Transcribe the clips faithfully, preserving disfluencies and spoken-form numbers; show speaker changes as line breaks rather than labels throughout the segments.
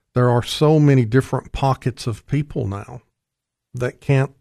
there are so many different pockets of people now that can't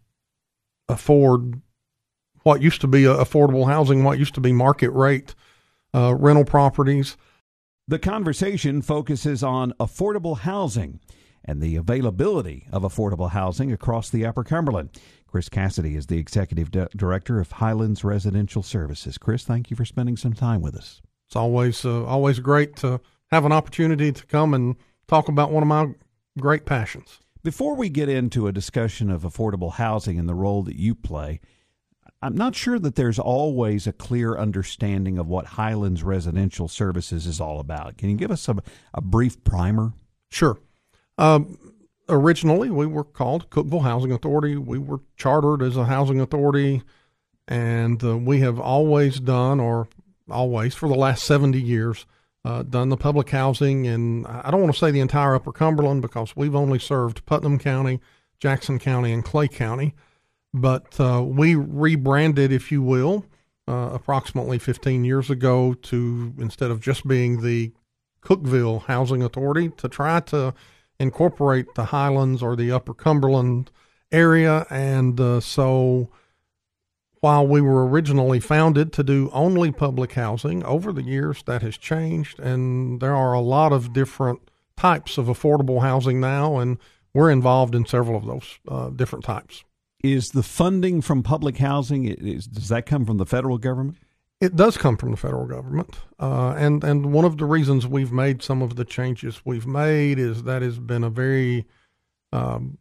afford what used to be affordable housing, what used to be market rate uh, rental properties.
The conversation focuses on affordable housing and the availability of affordable housing across the Upper Cumberland. Chris Cassidy is the Executive D- Director of Highlands Residential Services. Chris, thank you for spending some time with us.
It's always uh, always great to have an opportunity to come and talk about one of my great passions.
Before we get into a discussion of affordable housing and the role that you play, I'm not sure that there's always a clear understanding of what Highlands Residential Services is all about. Can you give us a, a brief primer?
Sure. Um, originally, we were called Cookeville Housing Authority. We were chartered as a housing authority, and uh, we have always done, or always for the last seventy years, uh, done the public housing. And I don't want to say the entire Upper Cumberland because we've only served Putnam County, Jackson County, and Clay County. But uh, we rebranded, if you will, uh, approximately fifteen years ago to, instead of just being the Cookeville Housing Authority, to try to incorporate the Highlands or the Upper Cumberland area. And uh, so while we were originally founded to do only public housing, over the years that has changed, and there are a lot of different types of affordable housing now, and we're involved in several of those uh, different types.
Is the funding from public housing, is, does that come from the federal government?
It does come from the federal government, uh, and, and one of the reasons we've made some of the changes we've made is that has been a very, um,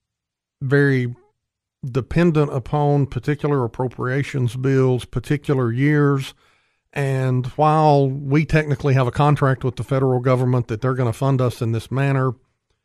very dependent upon particular appropriations bills, particular years, and while we technically have a contract with the federal government that they're going to fund us in this manner,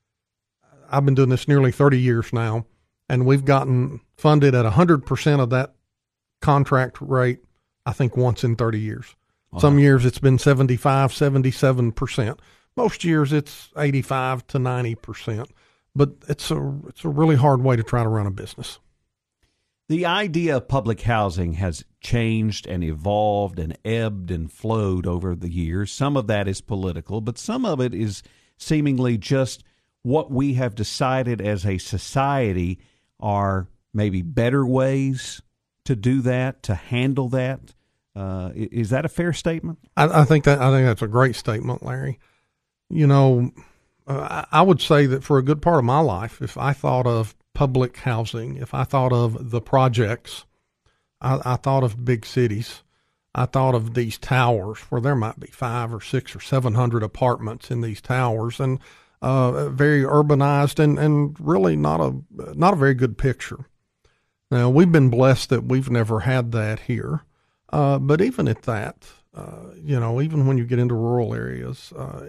I've been doing this nearly thirty years now, and we've gotten funded at one hundred percent of that contract rate, I think, once in thirty years. Wow. Some years it's been seventy-five, seventy-seven percent. Most years it's eighty-five to ninety percent. But it's a, it's a really hard way to try to run a business.
The idea of public housing has changed and evolved and ebbed and flowed over the years. Some of that is political, but some of it is seemingly just what we have decided as a society are maybe better ways to do that, to handle that. Uh, is that a fair statement?
I, I think that I think that's a great statement, Larry. You know, uh, I would say that for a good part of my life, if I thought of public housing, if I thought of the projects, I, I thought of big cities. I thought of these towers where there might be five or six or seven hundred apartments in these towers, and uh, very urbanized and, and really not a not a very good picture. Now, we've been blessed that we've never had that here. Uh, but even at that, uh, you know, even when you get into rural areas, uh,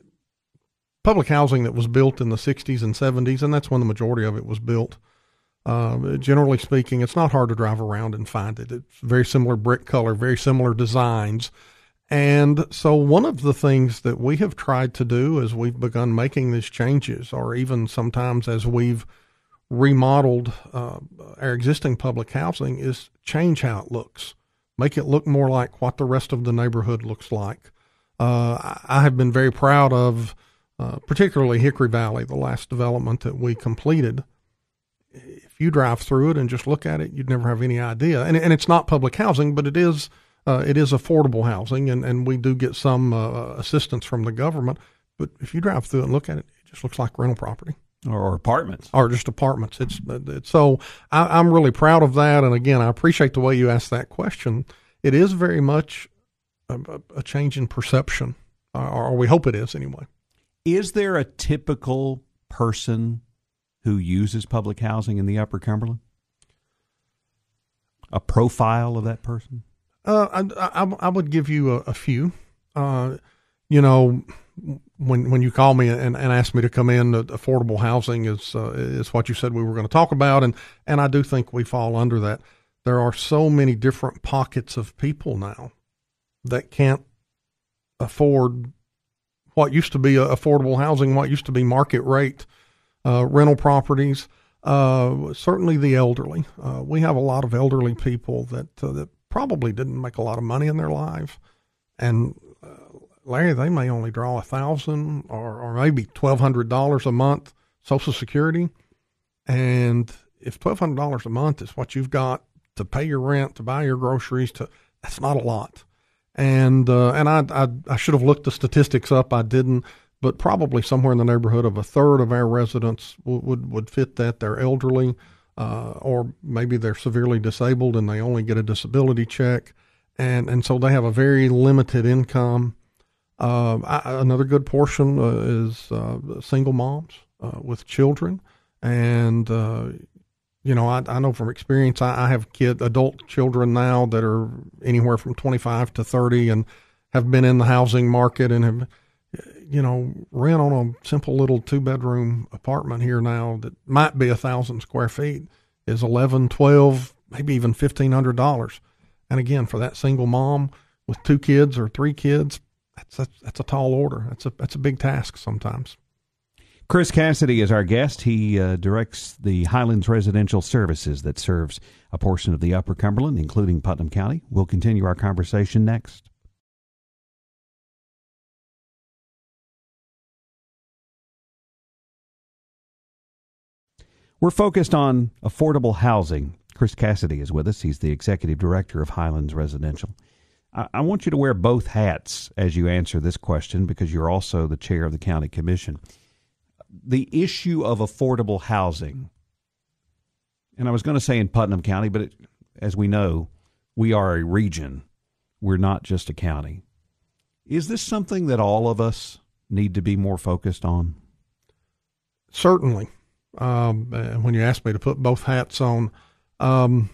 public housing that was built in the sixties and seventies, and that's when the majority of it was built, uh, generally speaking, it's not hard to drive around and find it. It's very similar brick color, very similar designs. And so one of the things that we have tried to do as we've begun making these changes, or even sometimes as we've remodeled uh, our existing public housing, is change how it looks, make it look more like what the rest of the neighborhood looks like. Uh, I have been very proud of, uh, particularly Hickory Valley, the last development that we completed. If you drive through it and just look at it, you'd never have any idea. And, and it's not public housing, but it is uh, it is affordable housing, and, and we do get some uh, assistance from the government. But if you drive through it and look at it, it just looks like rental property.
Or apartments.
Or just apartments. It's, it's so I, I'm really proud of that. And again, I appreciate the way you asked that question. It is very much a, a change in perception, or, or we hope it is anyway.
Is there a typical person who uses public housing in the Upper Cumberland? A profile of that person?
Uh, I, I, I would give you a, a few. Uh, you know, when when you call me and, and ask me to come in, uh, affordable housing is uh, is what you said we were going to talk about, and and I do think we fall under that. There are so many different pockets of people now that can't afford what used to be affordable housing, what used to be market rate uh, rental properties. Uh, certainly the elderly. Uh, we have a lot of elderly people that uh, that probably didn't make a lot of money in their life, and uh, Larry, they may only draw a thousand or, or maybe twelve hundred dollars a month Social Security. And if twelve hundred dollars a month is what you've got to pay your rent, to buy your groceries, to that's not a lot. And uh, and I, I I should have looked the statistics up. I didn't, but probably somewhere in the neighborhood of a third of our residents would would, would fit that. They're elderly, uh, or maybe they're severely disabled and they only get a disability check, and and so they have a very limited income. Uh, I, another good portion uh, is uh, single moms uh, with children, and uh, you know, I, I know from experience, I, I have kid, adult children now that are anywhere from twenty-five to thirty and have been in the housing market and have, you know, rent on a simple little two bedroom apartment here now that might be a thousand square feet is eleven, twelve, maybe even fifteen hundred dollars. And again, for that single mom with two kids or three kids, that's a, that's a tall order. That's a, that's a big task sometimes.
Chris Cassidy is our guest. He uh, directs the Highlands Residential Services that serves a portion of the Upper Cumberland, including Putnam County. We'll continue our conversation next. We're focused on affordable housing. Chris Cassidy is with us. He's the executive director of Highlands Residential. I, I want you to wear both hats as you answer this question because you're also the chair of the county commission. The issue of affordable housing, and I was going to say in Putnam County, but it, as we know, we are a region. We're not just a county. Is this something that all of us need to be more focused on?
Certainly. Um, when you asked me to put both hats on, um,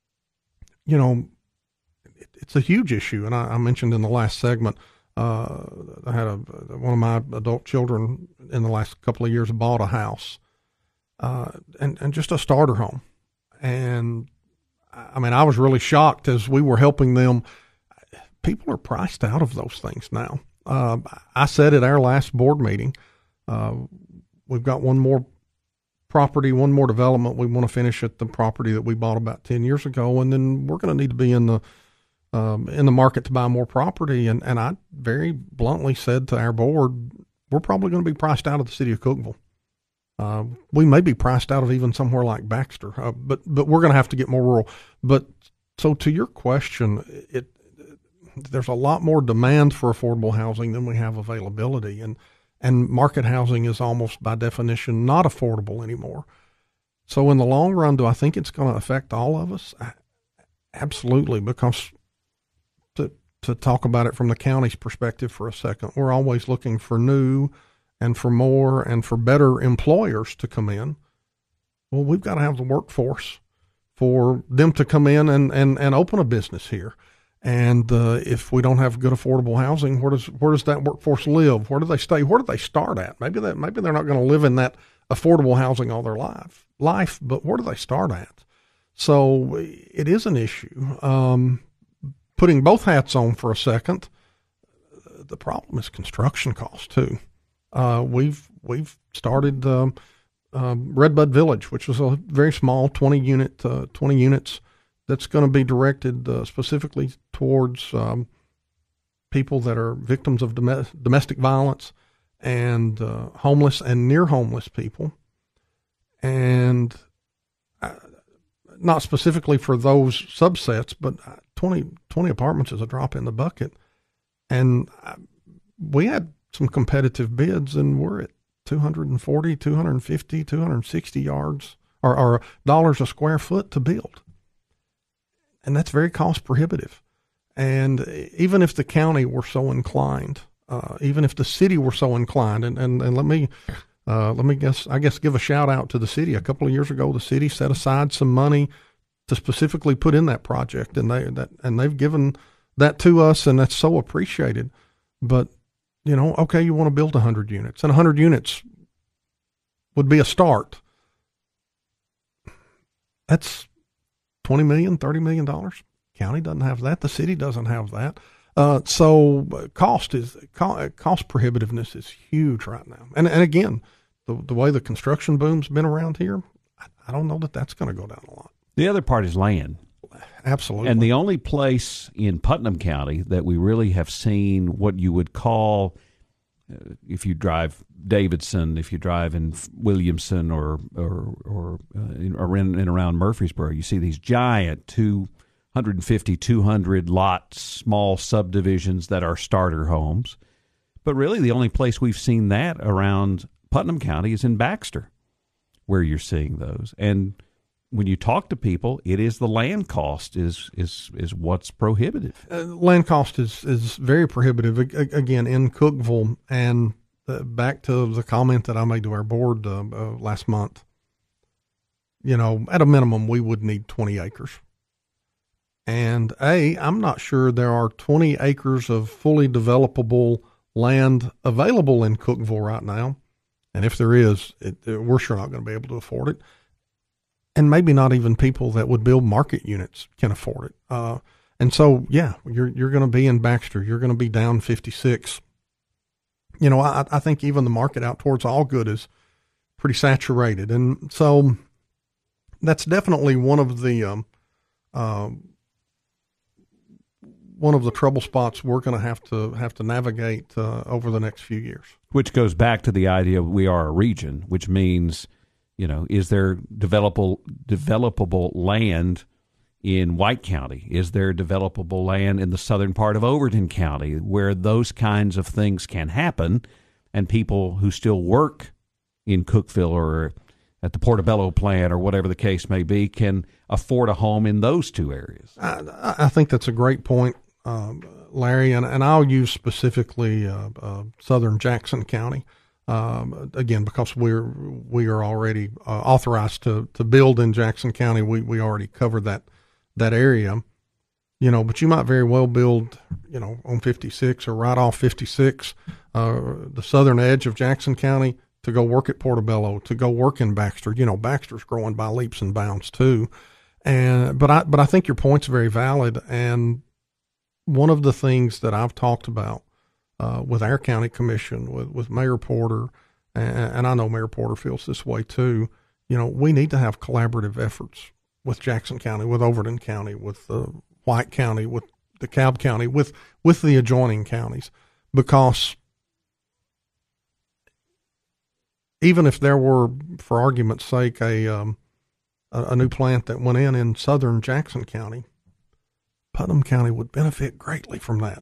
you know, it, it's a huge issue. And I, I mentioned in the last segment, uh, I had a, one of my adult children in the last couple of years bought a house, uh, and, and just a starter home. And I mean, I was really shocked as we were helping them. People are priced out of those things now. Uh, I said at our last board meeting, uh, we've got one more property, one more development. We want to finish at the property that we bought about ten years ago. And then we're going to need to be in the, um, in the market to buy more property. And, and I very bluntly said to our board, we're probably going to be priced out of the city of Cookeville. Uh, we may be priced out of even somewhere like Baxter, uh, but, but we're going to have to get more rural. But so to your question, it, there's a lot more demand for affordable housing than we have availability. And, and market housing is almost by definition not affordable anymore. So in the long run, do I think it's going to affect all of us? Absolutely, because to to talk about it from the county's perspective for a second, we're always looking for new and for more and for better employers to come in. Well, we've got to have the workforce for them to come in and, and, and open a business here. And uh, if we don't have good affordable housing, where does where does that workforce live? Where do they stay? Where do they start at? Maybe that maybe they're not going to live in that affordable housing all their life, life, but where do they start at? So it is an issue. Um, putting both hats on for a second, the problem is construction costs too. Uh, we've we've started um, um, Redbud Village, which was a very small twenty unit uh, twenty units. That's going to be directed uh, specifically towards um, people that are victims of dom- domestic violence and uh, homeless and near homeless people. And uh, not specifically for those subsets, but twenty, twenty apartments is a drop in the bucket. And uh, we had some competitive bids, and we're at two hundred forty, two hundred fifty, two hundred sixty yards or, or dollars a square foot to build. And that's very cost prohibitive. And even if the county were so inclined, uh, even if the city were so inclined, and, and, and let me, uh, let me guess, I guess give a shout out to the city. A couple of years ago, the city set aside some money to specifically put in that project, and they, that, and they've given that to us, and that's so appreciated. But, you know, okay, you want to build a hundred units, and a hundred units would be a start. That's twenty million dollars, thirty million dollars. County doesn't have that. The city doesn't have that. Uh, so cost is cost prohibitiveness is huge right now. And and again, the the way the construction boom's been around here, I, I don't know that that's going to go down a lot.
The other part is land.
Absolutely.
And the only place in Putnam County that we really have seen what you would call, uh, if you drive Davidson, if you drive in Williamson or or or, uh, in, or in and around Murfreesboro, you see these giant two hundred fifty, two hundred lot small subdivisions that are starter homes. But really the only place we've seen that around Putnam County is in Baxter, where you're seeing those. And when you talk to people, it is the land cost is is is what's prohibitive.
Uh, land cost is, is very prohibitive. A- again, in Cookeville, and uh, back to the comment that I made to our board uh, uh, last month, you know, at a minimum, we would need twenty acres. And A, I'm not sure there are twenty acres of fully developable land available in Cookeville right now. And if there is, it, it, we're sure not going to be able to afford it. And maybe not even people that would build market units can afford it. Uh, and so, yeah, you're you're going to be in Baxter. You're going to be down fifty-six. You know, I, I think even the market out towards Allgood is pretty saturated. And so that's definitely one of the um, uh, one of the trouble spots we're going to have to have to navigate uh, over the next few years.
Which goes back to the idea we are a region, which means, you know, is there developable developable land in White County? Is there developable land in the southern part of Overton County where those kinds of things can happen, and people who still work in Cookeville or at the Portobello plant or whatever the case may be can afford a home in those two areas?
I, I think that's a great point, um, Larry, and, and I'll use specifically uh, uh, southern Jackson County. Um, again, because we're we are already uh, authorized to, to build in Jackson County, we, we already covered that that area, you know. But you might very well build, you know, on fifty-six or right off fifty-six, uh, the southern edge of Jackson County, to go work at Portobello, to go work in Baxter. You know, Baxter's growing by leaps and bounds too, and but I but I think your point's very valid. And one of the things that I've talked about Uh, with our county commission, with, with Mayor Porter, and, and I know Mayor Porter feels this way too, you know, we need to have collaborative efforts with Jackson County, with Overton County, with uh, White County, with DeKalb County, with, with the adjoining counties, because even if there were, for argument's sake, a, um, a, a new plant that went in in southern Jackson County, Putnam County would benefit greatly from that.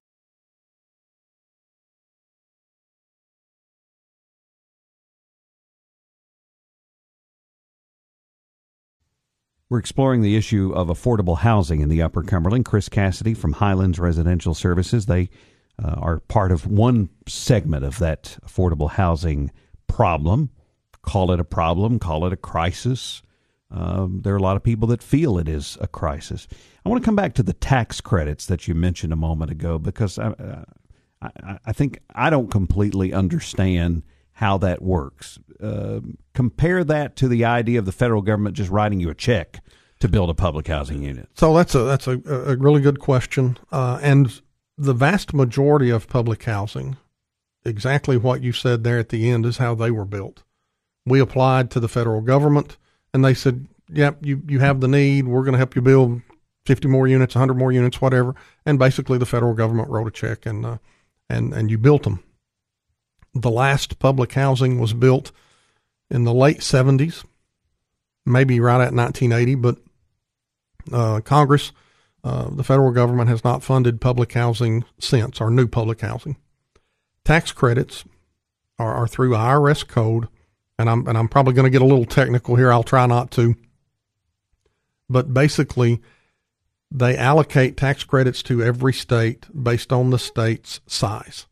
We're exploring the issue of affordable housing in the Upper Cumberland. Chris Cassidy from Highlands Residential Services. They uh, are part of one segment of that affordable housing problem. Call it a problem, call it a crisis. Um, there are a lot of people that feel it is a crisis. I want to come back to the tax credits that you mentioned a moment ago, because I, uh, I, I think I don't completely understand how that works. Uh, compare that to the idea of the federal government just writing you a check to build a public housing unit.
So that's a that's a, a really good question. Uh, and the vast majority of public housing, exactly what you said there at the end, is how they were built. We applied to the federal government, and they said, yep, you, you have the need. We're going to help you build fifty more units, one hundred more units, whatever. And basically the federal government wrote a check, and uh, and and you built them. The last public housing was built in the late seventies, maybe right at nineteen eighty, but uh, Congress, uh, the federal government has not funded public housing since, or new public housing. Tax credits are, are through I R S code, and I'm and I'm probably going to get a little technical here. I'll try not to. But basically, they allocate tax credits to every state based on the state's size.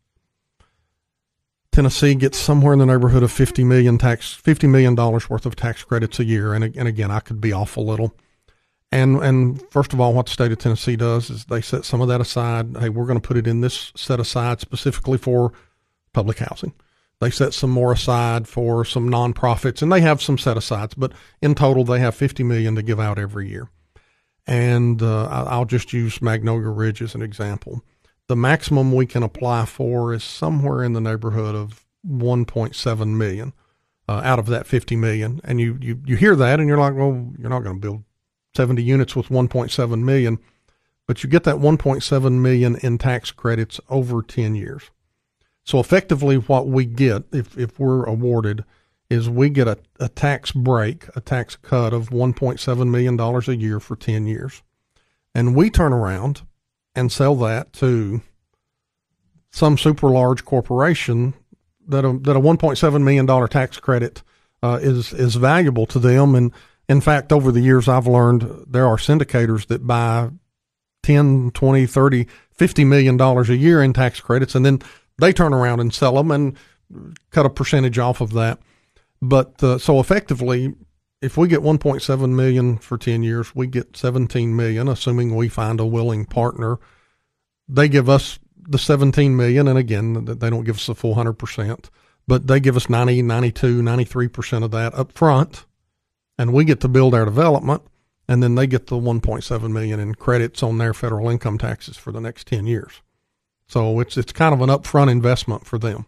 Tennessee gets somewhere in the neighborhood of fifty million tax, fifty million dollars worth of tax credits a year. And, and again, I could be off a little. And, and first of all, what the state of Tennessee does is they set some of that aside. Hey, we're going to put it in this set aside specifically for public housing. They set some more aside for some nonprofits, and they have some set asides, but in total, they have fifty million to give out every year. And, uh, I'll just use Magnolia Ridge as an example. The maximum we can apply for is somewhere in the neighborhood of one point seven million uh, out of that fifty million. And you, you, you hear that and you're like, well, you're not going to build seventy units with one point seven million dollars, but you get that one point seven million dollars in tax credits over ten years. So effectively what we get, if, if we're awarded, is we get a, a tax break, a tax cut of one point seven million dollars a year for ten years. And we turn around and sell that to some super large corporation that a, that a one point seven million dollars tax credit uh, is, is valuable to them. And in fact, over the years, I've learned there are syndicators that buy ten, twenty, thirty, fifty million dollars a year in tax credits, and then they turn around and sell them and cut a percentage off of that. But uh, so effectively, if we get one point seven million dollars for ten years, we get seventeen million dollars, assuming we find a willing partner. They give us the seventeen million dollars, and again, they don't give us the full one hundred percent, but they give us ninety, ninety-two, ninety-three percent of that up front, and we get to build our development, and then they get the one point seven million dollars in credits on their federal income taxes for the next ten years. So it's it's kind of an upfront investment for them.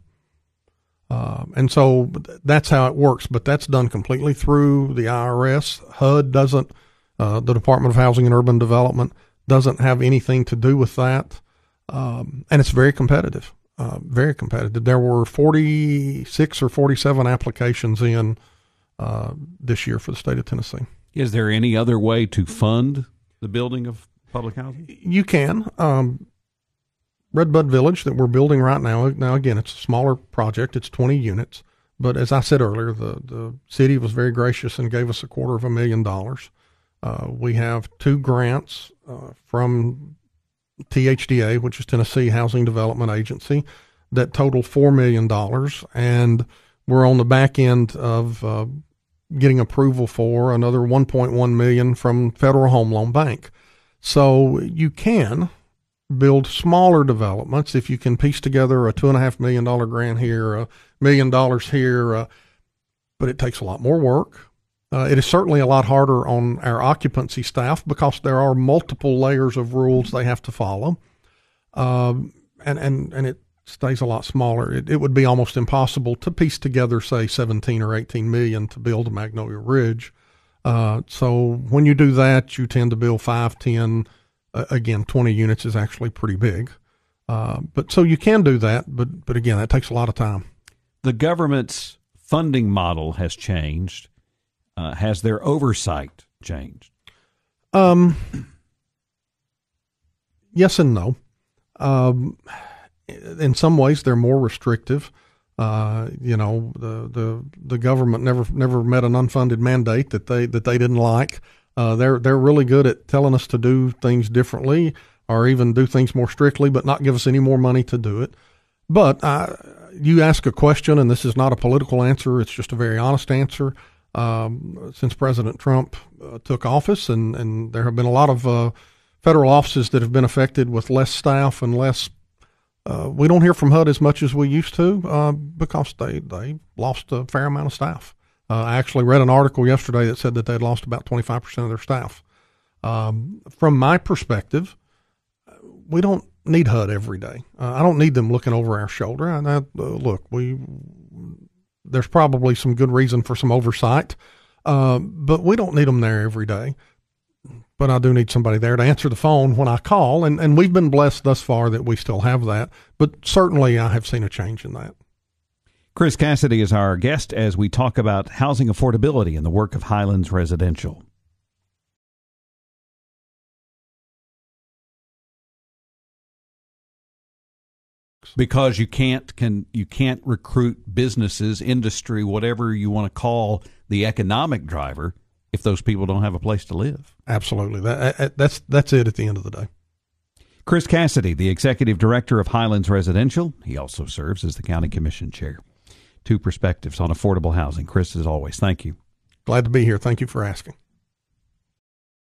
Uh, and so that's how it works, but that's done completely through the I R S. H U D doesn't, uh, the Department of Housing and Urban Development doesn't have anything to do with that. Um, and it's very competitive, uh, very competitive. There were forty-six or forty-seven applications in uh, this year for the state of Tennessee.
Is there any other way to fund the building of public housing?
You can. Um, Redbud Village that we're building right now, now again, it's a smaller project. It's twenty units. But as I said earlier, the, the city was very gracious and gave us a quarter of a million dollars. Uh, we have two grants uh, from T H D A, which is Tennessee Housing Development Agency, that total four million dollars. And we're on the back end of uh, getting approval for another one point one million dollars from Federal Home Loan Bank. So you can build smaller developments if you can piece together a two and a half million dollar grant here, a million dollars here, uh, but it takes a lot more work. Uh, it is certainly a lot harder on our occupancy staff because there are multiple layers of rules they have to follow, um, and and and it stays a lot smaller. It, it would be almost impossible to piece together, say, seventeen or eighteen million to build a Magnolia Ridge. Uh, so when you do that, you tend to build five, ten. Uh, again, twenty units is actually pretty big. Uh, but so you can do that, but, but again, that takes a lot of time.
The government's funding model has changed. Uh, has their oversight changed?
Um, yes and no. Um, in some ways, they're more restrictive. Uh, you know, the, the, the government never, never met an unfunded mandate that they, that they didn't like. Uh, they're they're really good at telling us to do things differently or even do things more strictly, but not give us any more money to do it. But uh, you ask a question, and this is not a political answer. It's just a very honest answer. Um, since President Trump uh, took office, and, and there have been a lot of uh, federal offices that have been affected with less staff and less uh, we don't hear from H U D as much as we used to uh, because they, they lost a fair amount of staff. Uh, I actually read an article yesterday that said that they'd lost about twenty-five percent of their staff. Um, from my perspective, we don't need H U D every day. Uh, I don't need them looking over our shoulder. And I, uh, look, we there's probably some good reason for some oversight, uh, but we don't need them there every day. But I do need somebody there to answer the phone when I call, and, and we've been blessed thus far that we still have that. But certainly I have seen a change in that.
Chris Cassidy is our guest as we talk about housing affordability and the work of Highlands Residential. Because you can't can you can't recruit businesses, industry, whatever you want to call the economic driver, if those people don't have a place to live.
Absolutely, that that's that's it at the end of the day.
Chris Cassidy, the executive director of Highlands Residential, he also serves as the county commission chair. Two perspectives on affordable housing. Chris, as always, thank you.
Glad to be here. Thank you for asking.